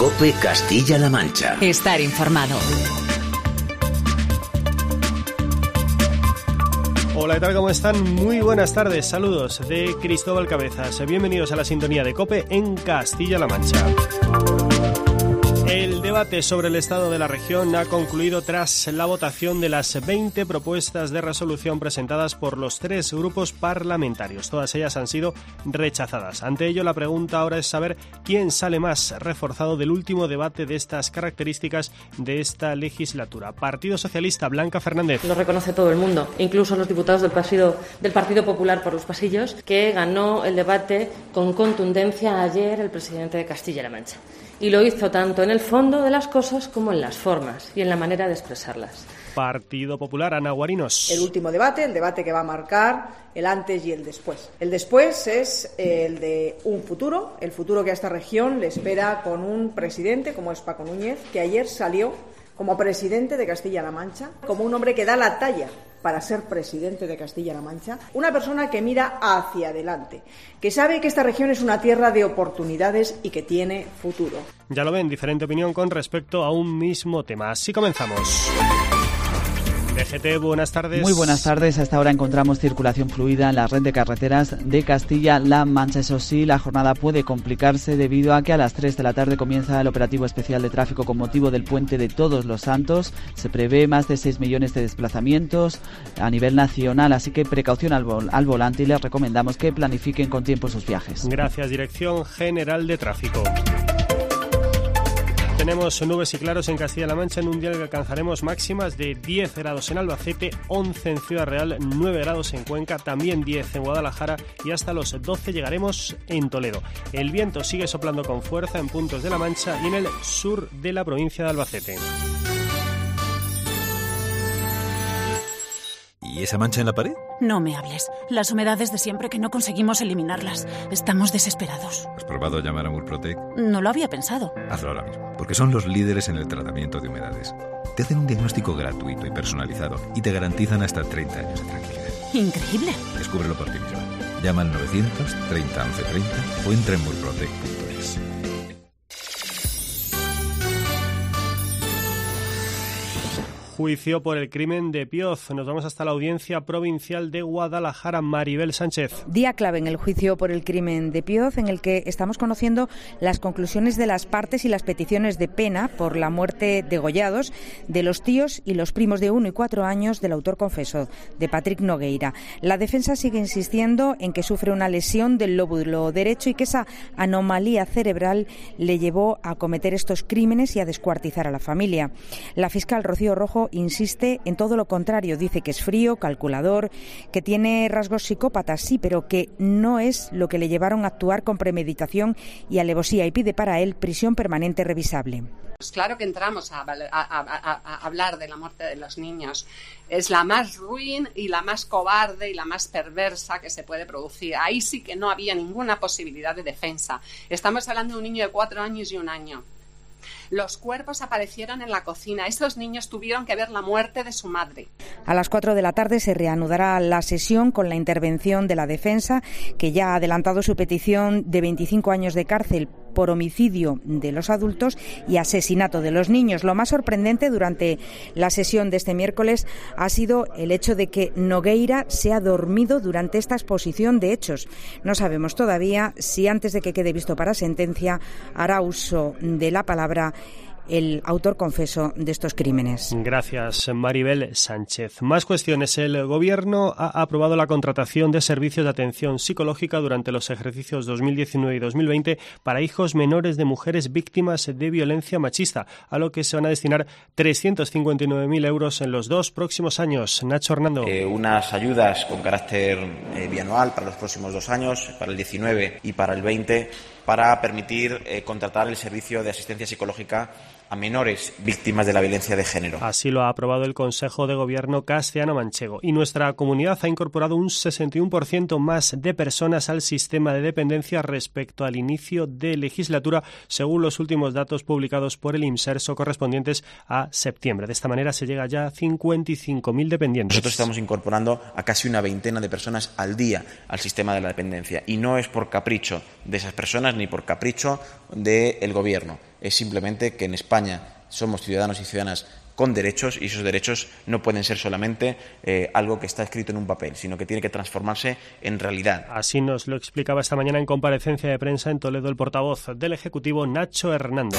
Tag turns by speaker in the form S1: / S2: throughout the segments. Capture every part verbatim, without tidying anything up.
S1: COPE Castilla-La Mancha.
S2: Estar informado.
S3: Hola, ¿qué tal? ¿Cómo están? Muy buenas tardes, saludos de Cristóbal Cabezas. Bienvenidos a la sintonía de COPE en Castilla-La Mancha. El debate sobre el estado de la región ha concluido tras la votación de las veinte propuestas de resolución presentadas por los tres grupos parlamentarios. Todas ellas han sido rechazadas. Ante ello, la pregunta ahora es saber quién sale más reforzado del último debate de estas características de esta legislatura. Partido Socialista, Blanca Fernández.
S4: Lo reconoce todo el mundo, incluso los diputados del Partido, del Partido Popular por los pasillos, que ganó el debate con contundencia ayer el presidente de Castilla-La Mancha. Y lo hizo tanto en el fondo de las cosas como en las formas y en la manera de expresarlas.
S3: Partido Popular, Ana Guarinos.
S5: El último debate, el debate que va a marcar el antes y el después. El después es el de un futuro, el futuro que a esta región le espera con un presidente como es Paco Núñez, que ayer salió como presidente de Castilla-La Mancha, como un hombre que da la talla para ser presidente de Castilla-La Mancha, una persona que mira hacia adelante, que sabe que esta región es una tierra de oportunidades y que tiene futuro.
S3: Ya lo ven, diferente opinión con respecto a un mismo tema. Así comenzamos. D G T, buenas tardes.
S6: Muy buenas tardes. Hasta ahora encontramos circulación fluida en la red de carreteras de Castilla-La Mancha. Eso sí, la jornada puede complicarse debido a que a las tres de la tarde comienza el operativo especial de tráfico con motivo del puente de Todos los Santos. Se prevé más de seis millones de desplazamientos a nivel nacional, así que precaución al, vol- al volante y les recomendamos que planifiquen con tiempo sus viajes.
S3: Gracias, Dirección General de Tráfico. Tenemos nubes y claros en Castilla-La Mancha en un día en el que alcanzaremos máximas de diez grados en Albacete, once en Ciudad Real, nueve grados en Cuenca, también diez en Guadalajara y hasta los doce llegaremos en Toledo. El viento sigue soplando con fuerza en puntos de La Mancha y en el sur de la provincia de Albacete.
S7: ¿Y esa mancha en la pared?
S8: No me hables. Las humedades de siempre que no conseguimos eliminarlas. Estamos desesperados.
S7: ¿Has probado a llamar a Murprotec?
S8: No lo había pensado.
S7: Hazlo ahora mismo, porque son los líderes en el tratamiento de humedades. Te hacen un diagnóstico gratuito y personalizado y te garantizan hasta treinta años de tranquilidad.
S8: Increíble.
S7: Descúbrelo por ti mismo. Llama al novecientos treinta once treinta o entra en murprotec punto es.
S3: Juicio por el crimen de Pioz. Nos vamos hasta la Audiencia Provincial de Guadalajara. Maribel Sánchez.
S9: Día clave en el juicio por el crimen de Pioz, en el que estamos conociendo las conclusiones de las partes y las peticiones de pena por la muerte degollados de los tíos y los primos de uno y cuatro años del autor confeso, de Patrick Nogueira. La defensa sigue insistiendo en que sufre una lesión del lóbulo derecho y que esa anomalía cerebral le llevó a cometer estos crímenes y a descuartizar a la familia. La fiscal Rocío Rojo insiste en todo lo contrario. Dice que es frío, calculador, que tiene rasgos psicópatas, sí, pero que no es lo que le llevaron a actuar con premeditación y alevosía, y pide para él prisión permanente revisable.
S10: Pues claro que entramos a, a, a, a, a hablar de la muerte de los niños. Es la más ruin y la más cobarde y la más perversa que se puede producir. Ahí sí que no había ninguna posibilidad de defensa. Estamos hablando de un niño de cuatro años y un año. Los cuerpos aparecieron en la cocina. Estos niños tuvieron que ver la muerte de su madre.
S9: A las cuatro de la tarde se reanudará la sesión con la intervención de la defensa, que ya ha adelantado su petición de veinticinco años de cárcel por homicidio de los adultos y asesinato de los niños. Lo más sorprendente durante la sesión de este miércoles ha sido el hecho de que Nogueira se ha dormido durante esta exposición de hechos. No sabemos todavía si antes de que quede visto para sentencia hará uso de la palabra el autor confeso de estos crímenes.
S3: Gracias, Maribel Sánchez. Más cuestiones. El Gobierno ha aprobado la contratación de servicios de atención psicológica durante los ejercicios dos mil diecinueve y dos mil veinte para hijos menores de mujeres víctimas de violencia machista, a lo que se van a destinar trescientos cincuenta y nueve mil euros en los dos próximos años. Nacho Hernando.
S11: Eh, unas ayudas con carácter eh, bianual para los próximos dos años, para el diecinueve y para el veinte, para permitir eh, contratar el servicio de asistencia psicológica a menores víctimas de la violencia de género.
S3: Así lo ha aprobado el Consejo de Gobierno castellano-manchego. Y nuestra comunidad ha incorporado un sesenta y uno por ciento más de personas al sistema de dependencia respecto al inicio de legislatura, según los últimos datos publicados por el IMSERSO correspondientes a septiembre. De esta manera se llega ya a cincuenta y cinco mil dependientes.
S11: Nosotros estamos incorporando a casi una veintena de personas al día al sistema de la dependencia. Y no es por capricho de esas personas ni por capricho del Gobierno. es simplemente que en España somos ciudadanos y ciudadanas con derechos, y esos derechos no pueden ser solamente eh, algo que está escrito en un papel, sino que tiene que transformarse en realidad.
S3: Así nos lo explicaba esta mañana en comparecencia de prensa en Toledo el portavoz del Ejecutivo, Nacho Hernando.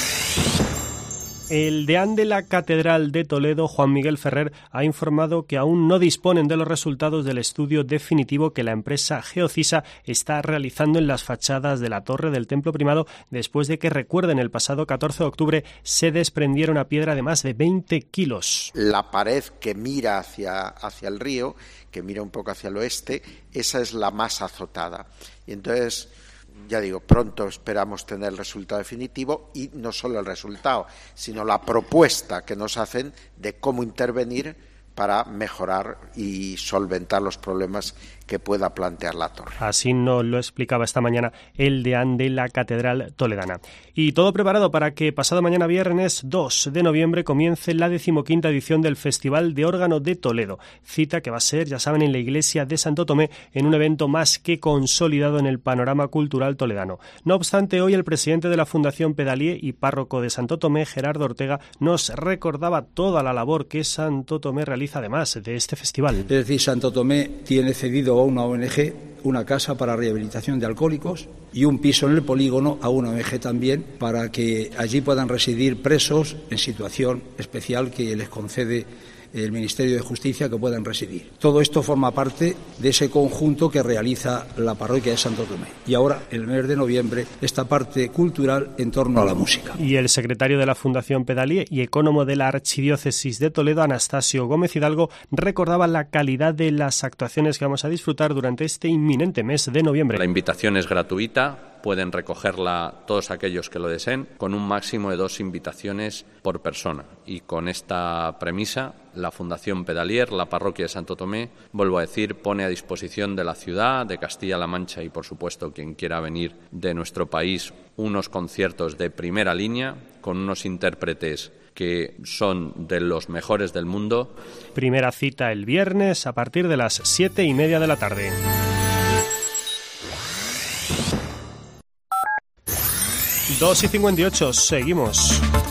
S3: El deán de la Catedral de Toledo, Juan Miguel Ferrer, ha informado que aún no disponen de los resultados del estudio definitivo que la empresa Geocisa está realizando en las fachadas de la torre del Templo Primado, después de que, recuerden, el pasado catorce de octubre se desprendiera una piedra de más de veinte kilos.
S2: La pared que mira hacia, hacia el río, que mira un poco hacia el oeste, esa es la más azotada. Y entonces, ya digo, pronto esperamos tener el resultado definitivo, y no solo el resultado, sino la propuesta que nos hacen de cómo intervenir para mejorar y solventar los problemas que pueda plantear la torre.
S3: Así nos lo explicaba esta mañana el deán de la Catedral toledana. Y todo preparado para que pasado mañana viernes dos de noviembre comience la decimoquinta edición del Festival de Órgano de Toledo, cita que va a ser, ya saben, en la iglesia de Santo Tomé, en un evento más que consolidado en el panorama cultural toledano. No obstante, hoy el presidente de la Fundación Pedalier y párroco de Santo Tomé, Gerardo Ortega, nos recordaba toda la labor que Santo Tomé realiza además de este festival.
S12: Es decir, Santo Tomé tiene cedido a una O N G una casa para rehabilitación de alcohólicos y un piso en el polígono a una O N G también, para que allí puedan residir presos en situación especial que les concede el Ministerio de Justicia, que puedan residir. Todo esto forma parte de ese conjunto que realiza la parroquia de Santo Tomé. Y ahora, en el mes de noviembre, esta parte cultural en torno a la música.
S3: Y el secretario de la Fundación Pedalier y ecónomo de la Archidiócesis de Toledo, Anastasio Gómez Hidalgo, recordaba la calidad de las actuaciones que vamos a disfrutar durante este inminente mes de noviembre.
S13: La invitación es gratuita. Pueden recogerla todos aquellos que lo deseen, con un máximo de dos invitaciones por persona. Y con esta premisa, la Fundación Pedalier, la parroquia de Santo Tomé, vuelvo a decir, pone a disposición de la ciudad, de Castilla-La Mancha y, por supuesto, quien quiera venir de nuestro país, unos conciertos de primera línea, con unos intérpretes que son de los mejores del mundo.
S3: Primera cita el viernes a partir de las siete y media de la tarde. dos y cincuenta y ocho, seguimos.